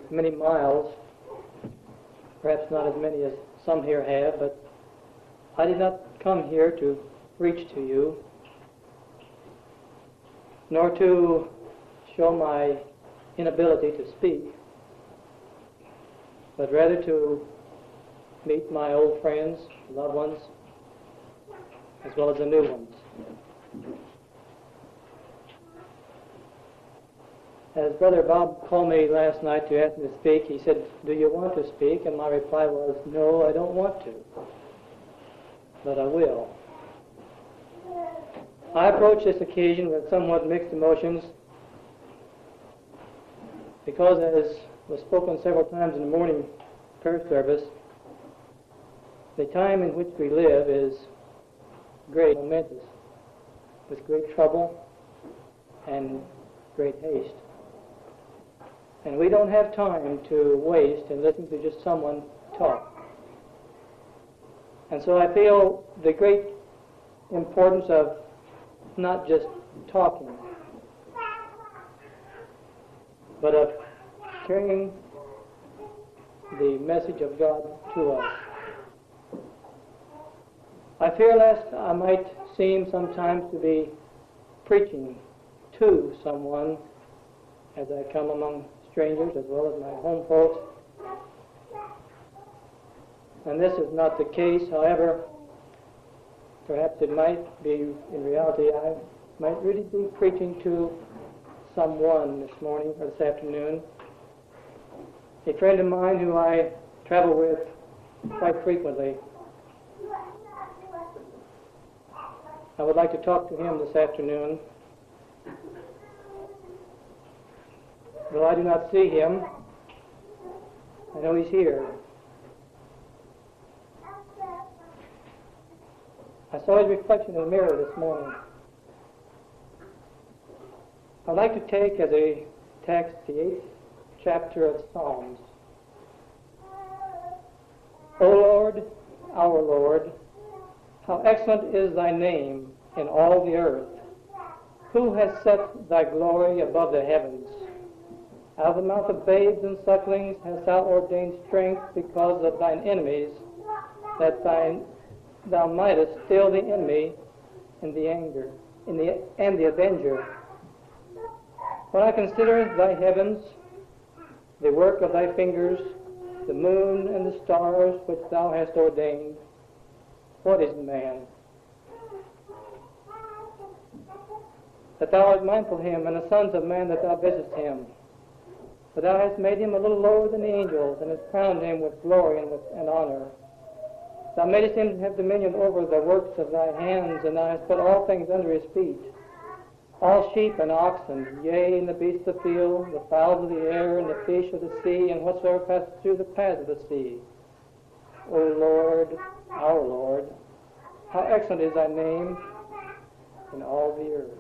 many miles, perhaps not as many as some here have, but I did not come here to preach to you, nor to show my inability to speak, but rather to meet my old friends, loved ones, as well as the new ones. As Brother Bob called me last night to ask me to speak, he said, "Do you want to speak?" And my reply was, "No, I don't want to, but I will." I approach this occasion with somewhat mixed emotions because, as was spoken several times in the morning prayer service, the time in which we live is great, momentous, with great trouble and great haste. And we don't have time to waste in listening to just someone talk. And so I feel the great importance of not just talking, but of carrying the message of God to us. I fear lest I might seem sometimes to be preaching to someone as I come among strangers as well as my home folks. And this is not the case. However, perhaps it might be, in reality, I might really be preaching to someone this morning or this afternoon. A friend of mine who I travel with quite frequently. I would like to talk to him this afternoon. Though I do not see him, I know he's here. I saw his reflection in the mirror this morning. I'd like to take as a text the 8th chapter of Psalms. O Lord, our Lord, how excellent is thy name in all the earth. Who has set thy glory above the heavens? Out of the mouth of babes and sucklings hast thou ordained strength because of thine enemies, that thou mightest still the enemy and the avenger. When I consider thy heavens, the work of thy fingers, the moon and the stars which thou hast ordained, what is man, that thou art mindful of him, and the sons of man that thou visitest him? For thou hast made him a little lower than the angels, and hast crowned him with glory and honor. Thou madest him have dominion over the works of thy hands, and thou hast put all things under his feet, all sheep and oxen, yea, and the beasts of the field, the fowls of the air, and the fish of the sea, and whatsoever passeth through the paths of the sea. O Lord, our Lord, how excellent is thy name in all the earth.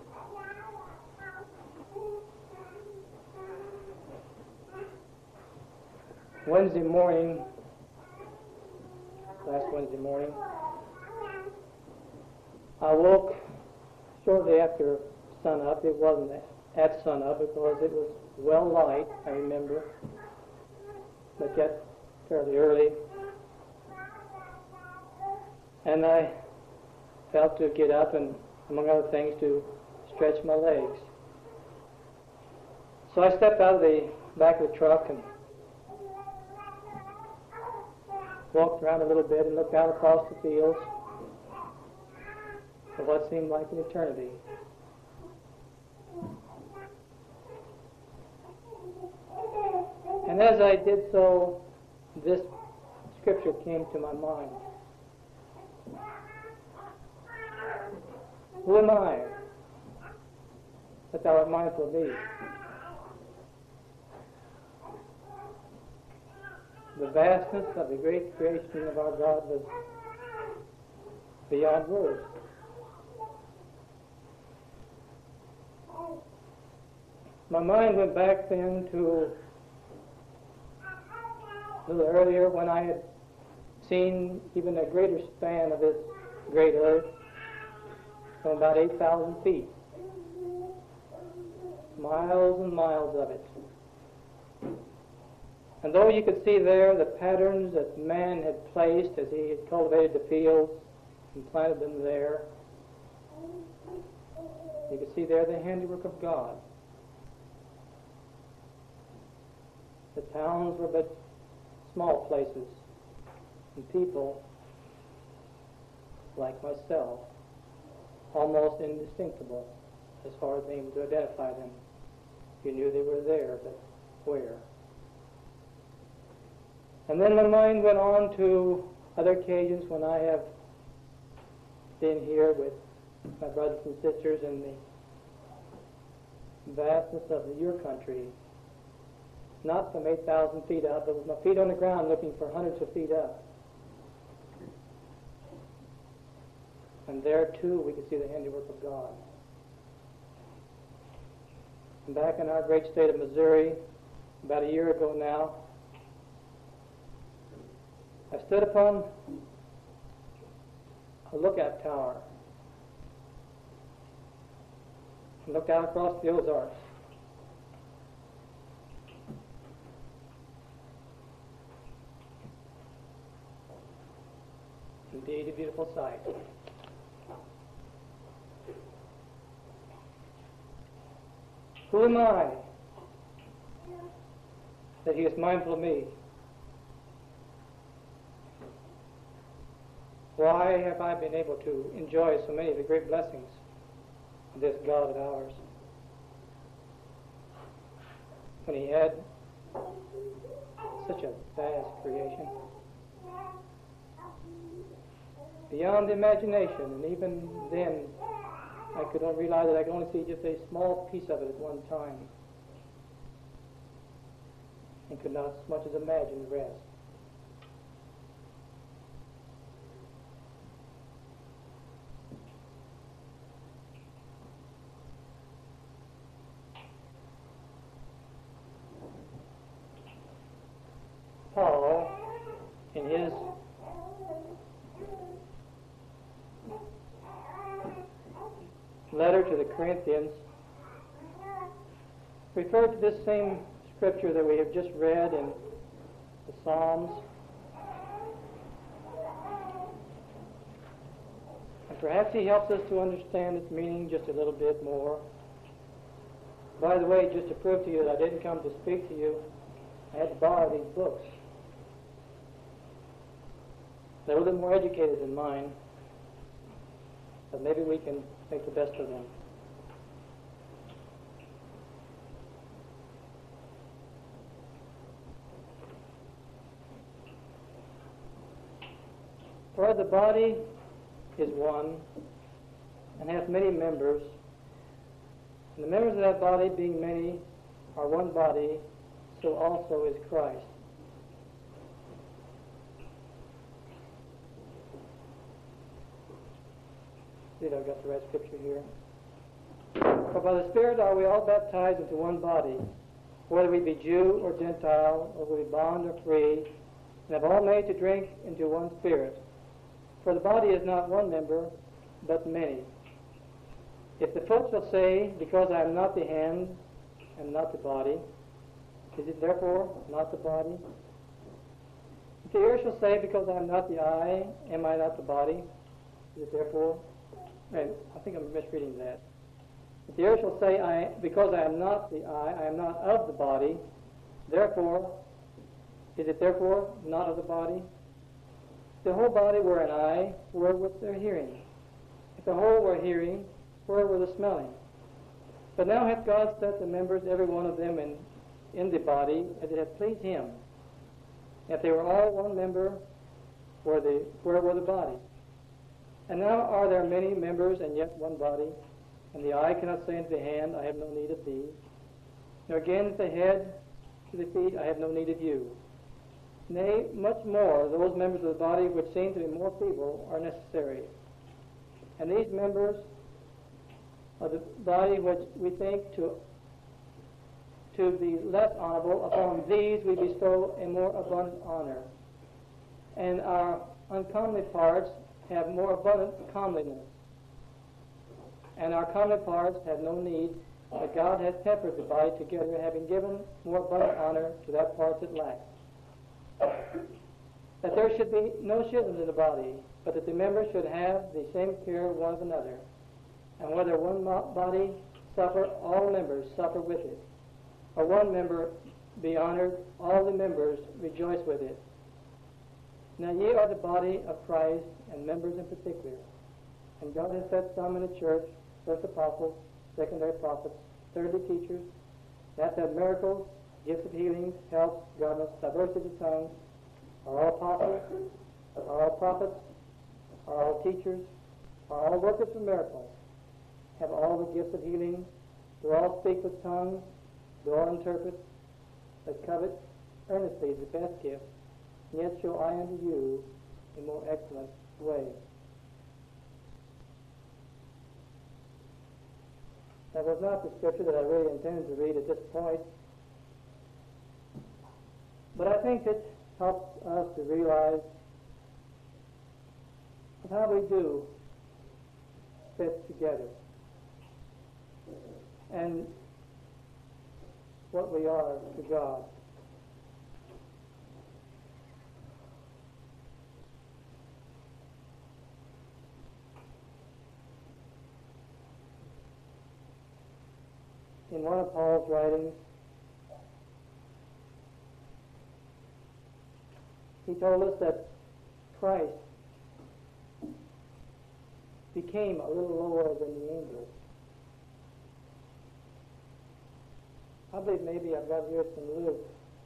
Wednesday morning, last Wednesday morning, I woke shortly after sunup. It wasn't at sunup because it was well light, I remember, but yet fairly early. And I felt to get up and, among other things, to stretch my legs. So I stepped out of the back of the truck and walked around a little bit and looked out across the fields for what seemed like an eternity. And as I did so, this scripture came to my mind. Who am I that thou art mindful of me? The vastness of the great creation of our God was beyond words. My mind went back then to a little earlier when I had seen even a greater span of this great earth from about 8,000 feet. Miles and miles of it. And though you could see there the patterns that man had placed as he had cultivated the fields and planted them there, you could see there the handiwork of God. The towns were but small places, and people, like myself, almost indistinguishable as far as being able to identify them. You knew they were there, but where? And then my mind went on to other occasions when I have been here with my brothers and sisters in the vastness of your country, not from 8,000 feet up, but with my feet on the ground looking for hundreds of feet up. And there, too, we could see the handiwork of God. And back in our great state of Missouri, about a year ago now, I stood upon a lookout tower and looked out across the Ozarks. Indeed, a beautiful sight. Who am I that he is mindful of me? Why have I been able to enjoy so many of the great blessings of this God of ours when he had such a vast creation? Beyond imagination, and even then I could not realize that I could only see just a small piece of it at one time and could not as much as imagine the rest. Paul, in his letter to the Corinthians, referred to this same scripture that we have just read in the Psalms. And perhaps he helps us to understand its meaning just a little bit more. By the way, just to prove to you that I didn't come to speak to you, I had to borrow these books. They're a little more educated than mine, but maybe we can make the best of them. For the body is one and hath many members, and the members of that body, being many, are one body, so also is Christ. See if I've got the right scripture here. For by the Spirit are we all baptized into one body, whether we be Jew or Gentile, or we be bond or free, and have all made to drink into one Spirit. For the body is not one member, but many. If the foot shall say, because I am not the hand, and not the body, is it therefore not the body? If the ear shall say, because I am not the eye, am I not the body? Is it therefore? And I think I'm misreading that. If the ear shall say, because I am not the eye, I am not of the body, therefore, is it therefore not of the body? If the whole body were an eye, where was their hearing? If the whole were hearing, where were the smelling? But now hath God set the members, every one of them, in the body, as it hath pleased him. If they were all one member, where were the body? And now are there many members, and yet one body? And the eye cannot say unto the hand, I have no need of thee. Nor again the head to the feet, I have no need of you. Nay, much more, those members of the body which seem to be more feeble are necessary. And these members of the body which we think to be less honorable, upon these we bestow a more abundant honor. And our uncomely parts have more abundant comeliness. And our comely parts have no need that God has tempered the body together, having given more abundant honor to that part that lacks. That there should be no schisms in the body, but that the members should have the same care one of another. And whether one body suffer, all members suffer with it. Or one member be honored, all the members rejoice with it. Now ye are the body of Christ, and members in particular. And God has set some in the church, first apostles, secondary prophets, thirdly teachers, that have miracles, gifts of healings, helps, governments, diversity of tongues. Are all apostles? Are all prophets? Are all teachers? Are all workers of miracles? Have all the gifts of healing? Do all speak with tongues? Do all interpret? But covet earnestly the best gift, and yet show I unto you a more excellent way. That was not the scripture that I really intended to read at this point, but I think it helps us to realize how we do fit together and what we are to God. In one of Paul's writings, he told us that Christ became a little lower than the angels. I believe maybe I've got here some Luke,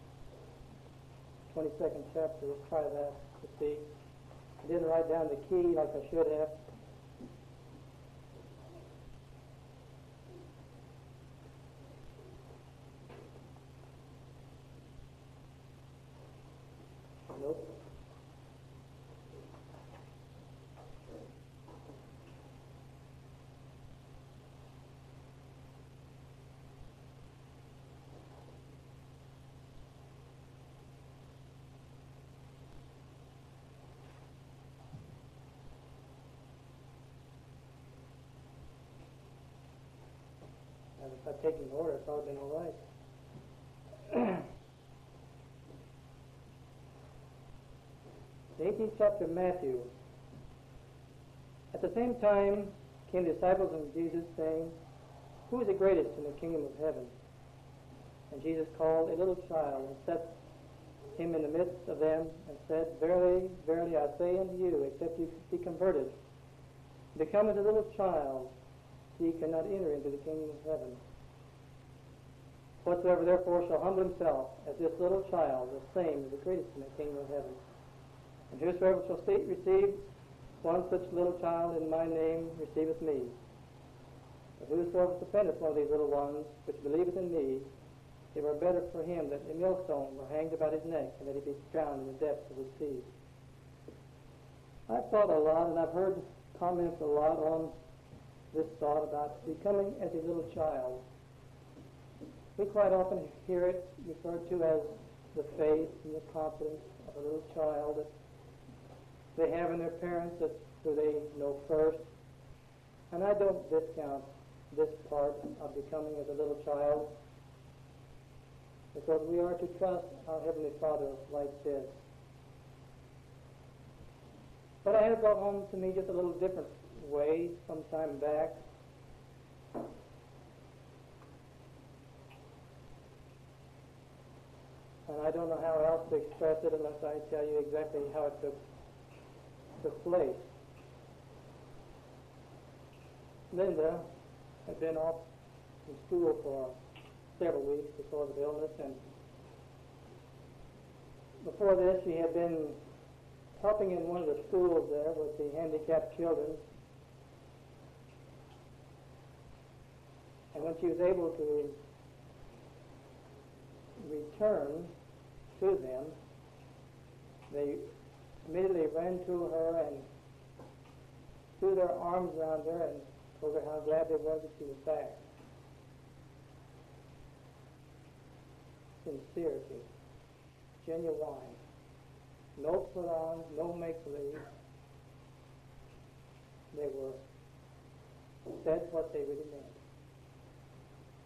22nd chapter. Let's try that to see. I didn't write down the key like I should have. Nope. And if I'd taken order, it would have been all right. The 18th chapter of Matthew. At the same time came the disciples of Jesus, saying, Who is the greatest in the kingdom of heaven? And Jesus called a little child and set him in the midst of them, and said, Verily, verily, I say unto you, except you be converted, become as a little child, ye cannot enter into the kingdom of heaven. Whatsoever therefore shall humble himself as this little child, the same is the greatest in the kingdom of heaven. And whosoever shall receive one such little child in my name receiveth me. But whosoever offendeth one of these little ones, which believeth in me, it were better for him that a millstone were hanged about his neck, and that he be drowned in the depths of the sea. I've thought a lot, and I've heard comments a lot on this thought about becoming as a little child. We quite often hear it referred to as the faith and the confidence of a little child that they have in their parents, that who they know first. And I don't discount this part of becoming as a little child, because we are to trust our Heavenly Father like this. But I had it brought home to me just a little different way some time back. And I don't know how else to express it unless I tell you exactly how it took place. Linda had been off from school for several weeks because of illness, and before this she had been helping in one of the schools there with the handicapped children. And when she was able to return to them, they immediately ran to her and threw their arms around her and told her how glad they were that she was back. Sincerity, genuine, no put on, no make-believe. They were said what they really meant.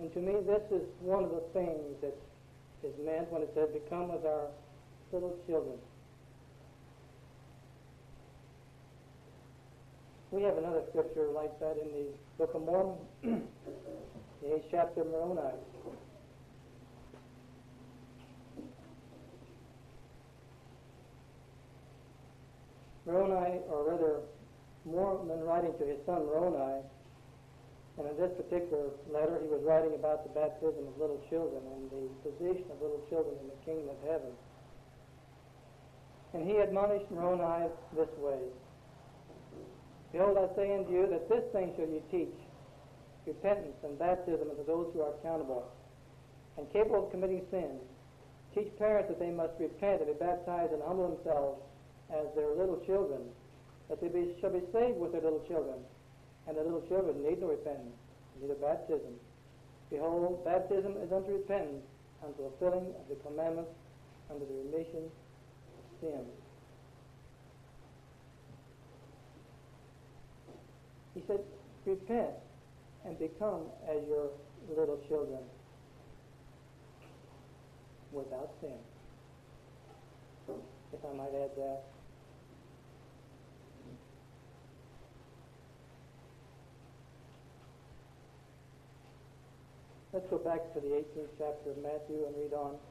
And to me, this is one of the things that is meant when it says, become as our little children. We have another scripture like that in the Book of Mormon, the 8th chapter of Moroni. Moroni, or rather, Mormon writing to his son Moroni, and in this particular letter he was writing about the baptism of little children and the position of little children in the kingdom of heaven. And he admonished Moroni this way, Behold, I say unto you that this thing shall you teach, repentance and baptism unto those who are accountable and capable of committing sin. Teach parents that they must repent and be baptized and humble themselves as their little children, that they shall be saved with their little children. And the little children need no repentance, neither baptism. Behold, baptism is unto repentance, unto fulfilling of the commandments, unto the remission of sin. He said, repent and become as your little children without sin. If I might add that. Let's go back to the 18th chapter of Matthew and read on.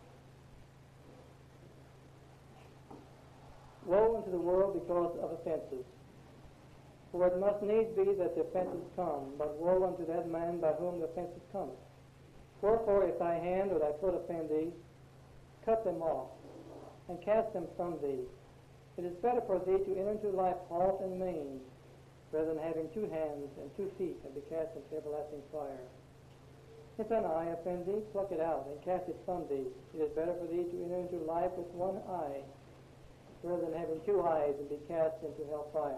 Woe unto the world because of offenses! For it must needs be that the offenses come, but woe unto that man by whom the offenses come. Wherefore, if thy hand or thy foot offend thee, cut them off, and cast them from thee. It is better for thee to enter into life halt and maimed, rather than having 2 hands and 2 feet, and be cast into everlasting fire. If thine eye offend thee, pluck it out, and cast it from thee. It is better for thee to enter into life with 1 eye, rather than having 2 eyes, and be cast into hell fire.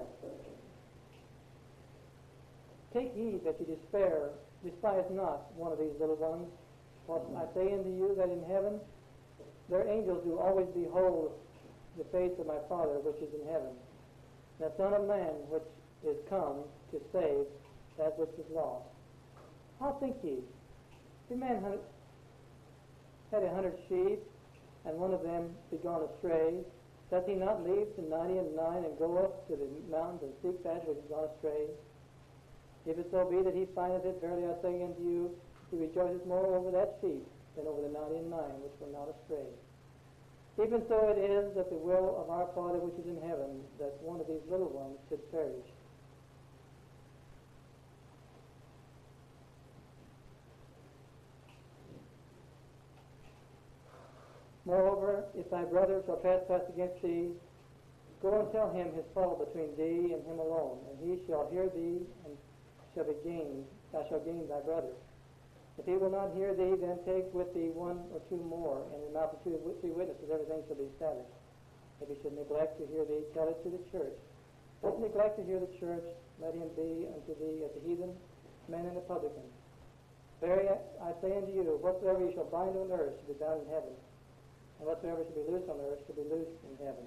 Take heed that you despise not one of these little ones. For I say unto you that in heaven their angels do always behold the face of my Father which is in heaven. The Son of Man which is come to save that which is lost. How think ye? If a man had 100 sheep, and one of them be gone astray, doth he not leave the 99 and go up to the mountains and seek that which is gone astray? If it so be that he findeth it, verily I say unto you, he rejoices more over that sheep than over the 99 which were not astray. Even so it is that the will of our Father which is in heaven, that one of these little ones should perish. Moreover, if thy brother shall trespass against thee, go and tell him his fault between thee and him alone, and he shall hear thee, and thou shalt gain thy brother. If he will not hear thee, then take with thee 1 or 2 more, and in the mouth of 2 or 3 witnesses everything shall be established. If he should neglect to hear thee, tell it to the church. If he neglect to hear the church, let him be unto thee as a heathen man and a publican. Verily I say unto you, whatsoever you shall bind on earth shall be bound in heaven, and whatsoever shall be loosed on earth shall be loosed in heaven.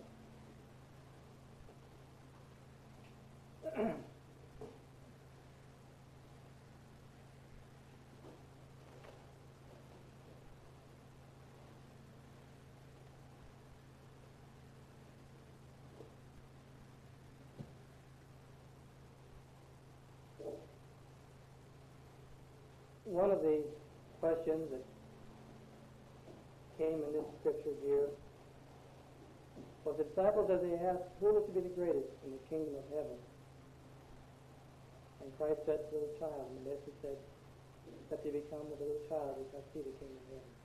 One of the questions that came in this scripture here was the disciples as they asked, who was to be the greatest in the kingdom of heaven? And Christ said to the little child, and this he said, that they become as a little child who shall see the kingdom of heaven.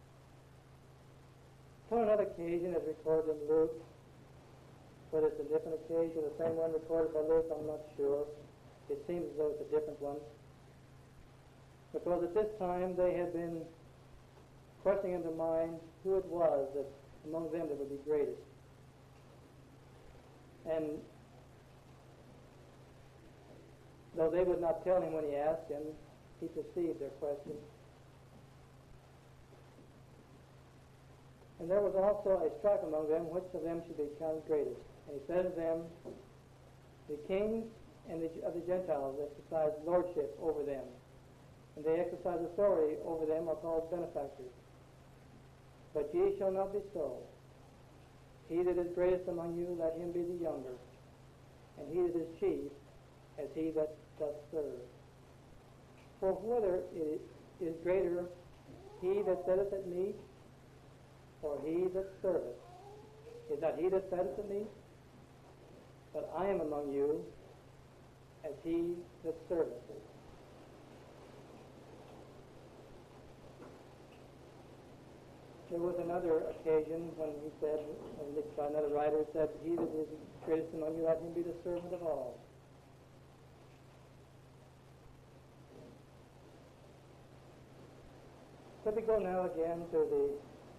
On another occasion, as recorded in Luke, whether it's a different occasion or the same one recorded by Luke, I'm not sure. It seems as though it's a different one. Because at this time they had been pressing into mind who it was that among them that would be greatest. And though they would not tell him when he asked him, he perceived their question. And there was also a strife among them, which of them should be counted greatest. And he said to them, the kings of the Gentiles exercise lordship over them, and they exercise authority over them are called benefactors. But ye shall not be so. He that is greatest among you, let him be the younger, and he that is chief, as he that doth serve. For whether it is greater he that sitteth at meat, or he that serveth, is not he that sitteth at meat? But I am among you as he that serveth. There was another occasion when he said, and by another writer said, he that is greatest among you, let him be the servant of all. Let me go now again to the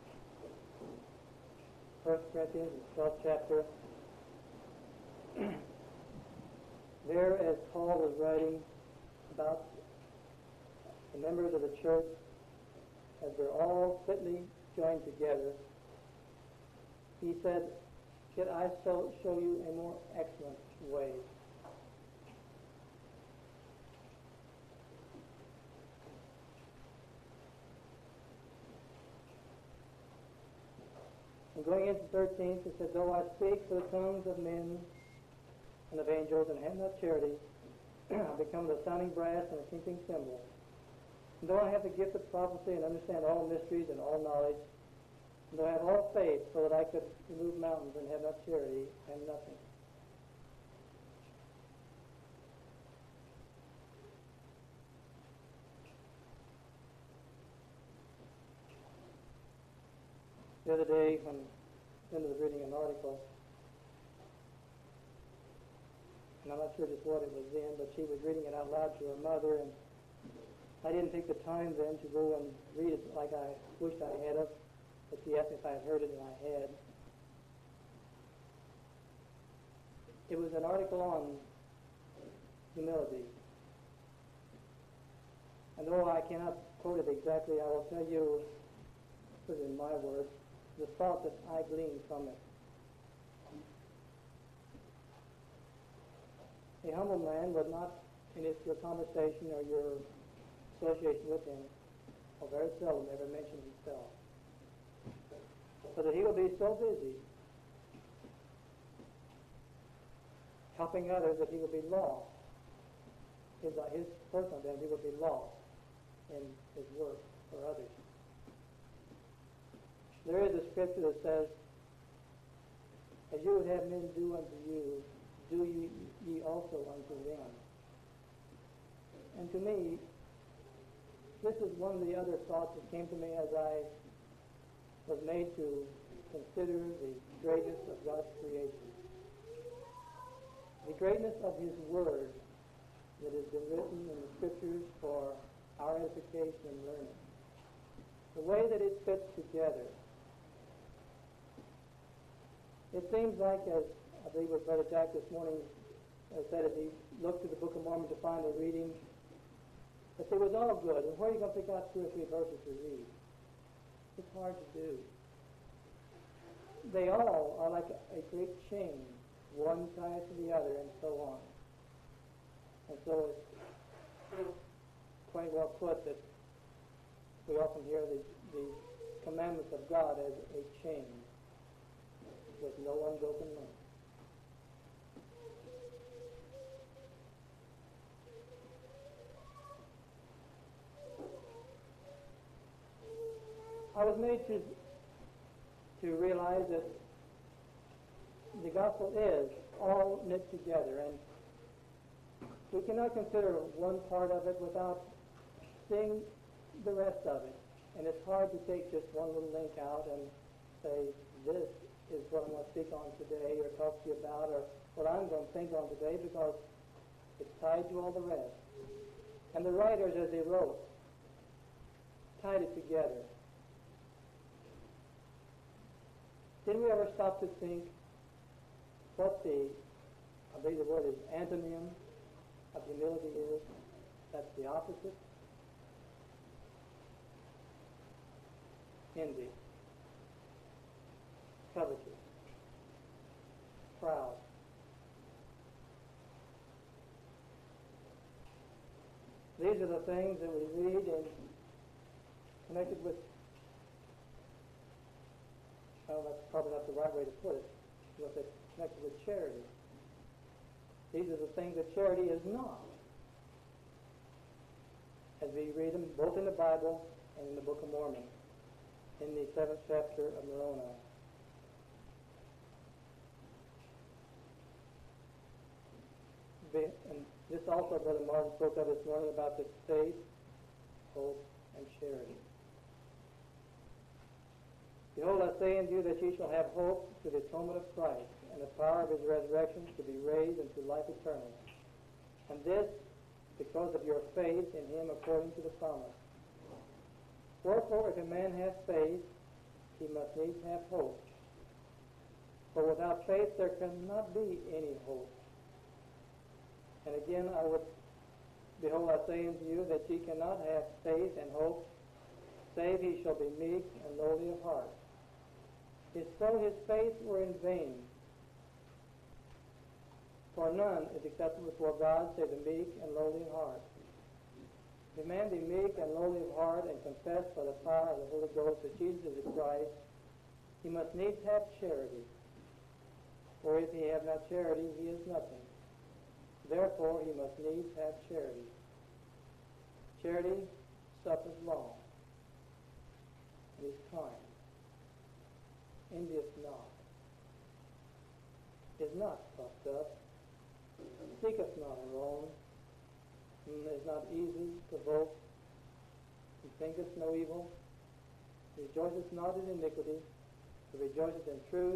1 Corinthians, 12th chapter. There, as Paul was writing about the members of the church, as they're all fitly joined together, he said, "Yet I show you a more excellent way." And going into 13th, it said, "Though I speak the tongues of men and of angels, and have not charity, I become the sounding brass and a tinkling cymbal. And though I have the gift of prophecy and understand all mysteries and all knowledge, and though I have all faith so that I could remove mountains and have not charity, I am nothing." The other day, when Linda was reading an article, and I'm not sure just what it was in, but she was reading it out loud to her mother, and I didn't take the time then to go and read it like I wished I had of, but she asked me if I had heard it, and I had. It was an article on humility. And though I cannot quote it exactly, I will tell you, put it in my words, the thought that I gleaned from it. A humble man would not, in your conversation or your association with him, or very seldom ever mention himself. So that he will be so busy helping others that he will be lost. His personal identity will be lost in his work for others. There is a scripture that says, "As you would have men do unto you, do ye also unto them." And to me, this is one of the other thoughts that came to me as I was made to consider the greatness of God's creation. The greatness of His Word that has been written in the Scriptures for our edification and learning. The way that it fits together. It seems like, as I believe what Brother Jack this morning said, as he looked to the Book of Mormon to find a reading, that it was all good. And where are you going to pick out 2 or 3 verses to read? It's hard to do. They all are like a great chain, one ties to the other, and so on. And so it's quite well put that we often hear the commandments of God as a chain with no unbroken link. I was made to realize that the gospel is all knit together, and we cannot consider one part of it without seeing the rest of it. And it's hard to take just one little link out and say, this is what I'm going to speak on today, or talk to you about, or what I'm going to think on today, because it's tied to all the rest. And the writers, as they wrote, tied it together. Didn't we ever stop to think what I believe the word is antonym of humility is? That's the opposite. Envy. Covetous. Proud. These are the things that we read and connected with, well, that's probably not the right way to put it, but it's connected with charity. These are the things that charity is not, as we read them both in the Bible and in the Book of Mormon, in the 7th chapter of Moroni. And this also, Brother Martin spoke of this morning about the faith, hope, and charity. Behold, I say unto you that ye shall have hope through the atonement of Christ, and the power of his resurrection to be raised unto life eternal. And this because of your faith in him according to the promise. Wherefore, if a man hath faith, he must needs have hope. For without faith there cannot be any hope. And again, behold, I say unto you that ye cannot have faith and hope, save he shall be meek and lowly of heart. If so his faith were in vain. For none is acceptable before God save the meek and lowly of heart. If a man be meek and lowly of heart and confess by the power of the Holy Ghost that Jesus is Christ, he must needs have charity. For if he have not charity, he is nothing. Therefore, he must needs have charity. Charity suffers long, and is kind, envious not, is not puffed up, seeketh not her own, is not easily provoked, he thinketh no evil, rejoiceth not in iniquity, but rejoiceth in truth.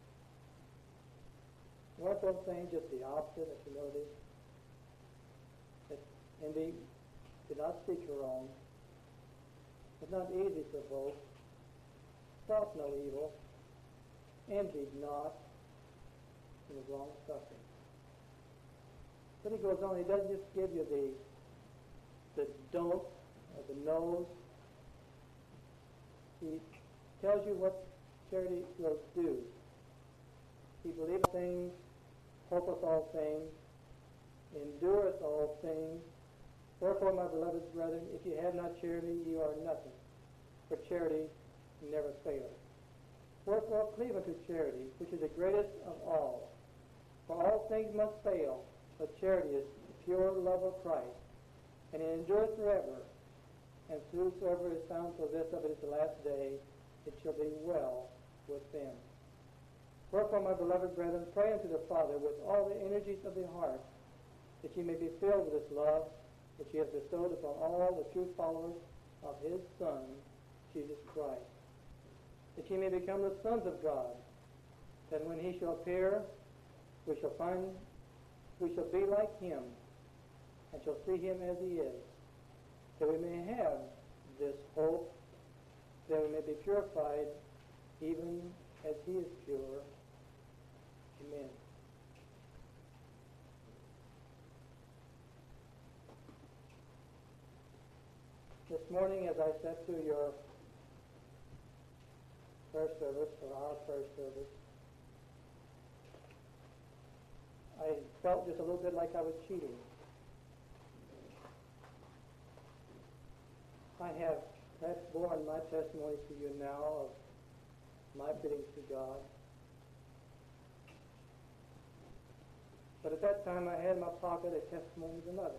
Wherefore saying just the opposite of humility, that envy did not seek her own, was not easily provoked, thought no evil, envied not, and was long suffering. But he goes on, he doesn't just give you the don't or the no's. He tells you what charity will do. He believeth things, hopeth all things, endureth all things. Wherefore, my beloved brethren, if you have not charity, you are nothing. For charity never faileth. Wherefore, cleave unto charity, which is the greatest of all. For all things must fail, but charity is the pure love of Christ, and it endureth forever. And whosoever is found possessed of it at the last day, it shall be well with them. Wherefore, my beloved brethren, pray unto the Father with all the energies of the heart, that ye may be filled with this love which he has bestowed upon all the true followers of his Son, Jesus Christ. That ye may become the sons of God, that when he shall appear, we shall be like him, and shall see him as he is, that we may have this hope, that we may be purified even as he is pure. Amen. This morning, as I sat through your prayer service, or our prayer service, I felt just a little bit like I was cheating. I have perhaps borne my testimony to you now of my feelings to God. But at that time I had in my pocket a testimony of another.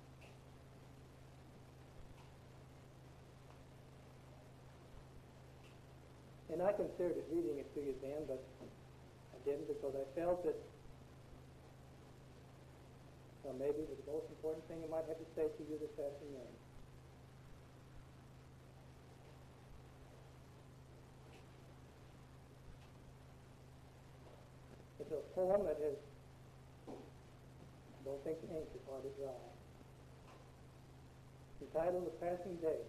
And I considered reading it to you then, but I didn't, because I felt that, well, maybe it was the most important thing I might have to say to you this afternoon. It's a poem that has, I don't think the ink is hardly dry. Entitled The Passing Day.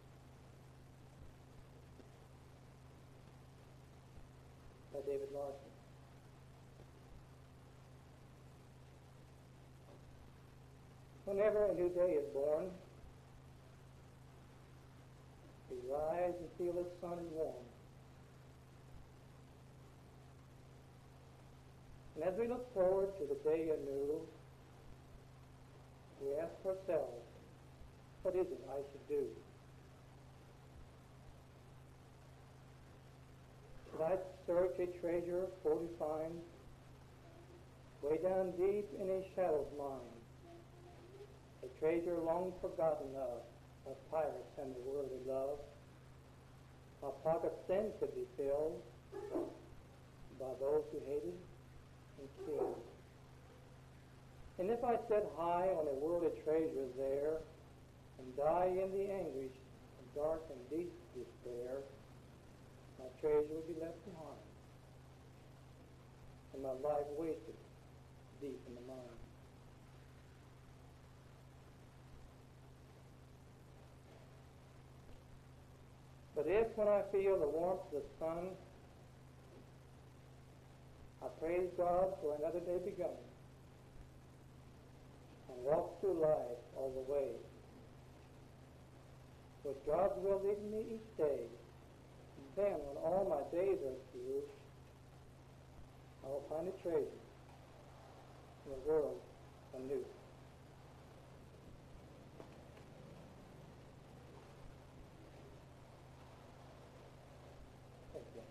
By David Larson. Whenever a new day is born, we rise and feel the sun is warm. And as we look forward to the day anew, we ask ourselves, What is it I should do? Should I search a treasure for to find, way down deep in a shadow's mine, a treasure long forgotten of pirates and the worldly love? My pockets then could be filled by those who hated and killed. And if I sit high on a worldly treasure there and die in the anguish of dark and deep despair, my treasure will be left behind and my life wasted deep in the mind. But if when I feel the warmth of the sun, I praise God for another day begun, and walk through life all the way, with God's will leading me each day, then when all my days are through, I will find a treasure in the world anew. Thank you.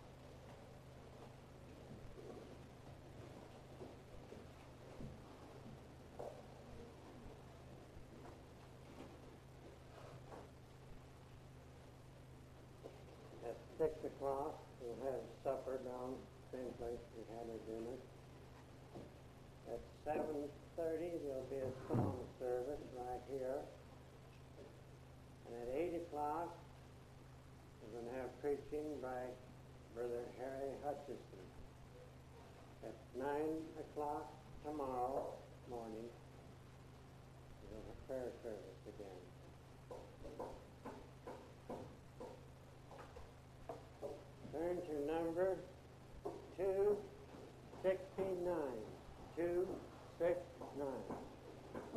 At 6 o'clock, we'll have supper down, same place we had our dinner. At 7:30, there'll be a song service right here. And at 8 o'clock, we're going to have preaching by Brother Harry Hutchison. At 9 o'clock tomorrow morning, we'll have a prayer service again. Turn to number 269. 269.